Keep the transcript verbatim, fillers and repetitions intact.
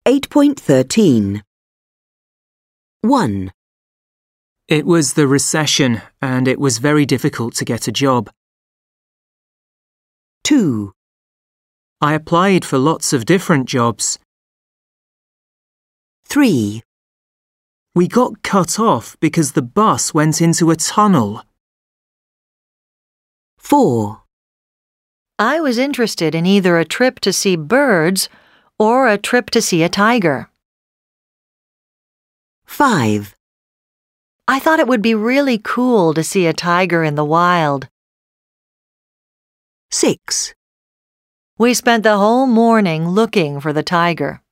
eight point thirteen. one. It was the recession and it was very difficult to get a job. two. I applied for lots of different jobs. three. We got cut off because the bus went into a tunnel. four. I was interested in either a trip to see birds or a trip to see a tiger. five. I thought it would be really cool to see a tiger in the wild. six. We spent the whole morning looking for the tiger.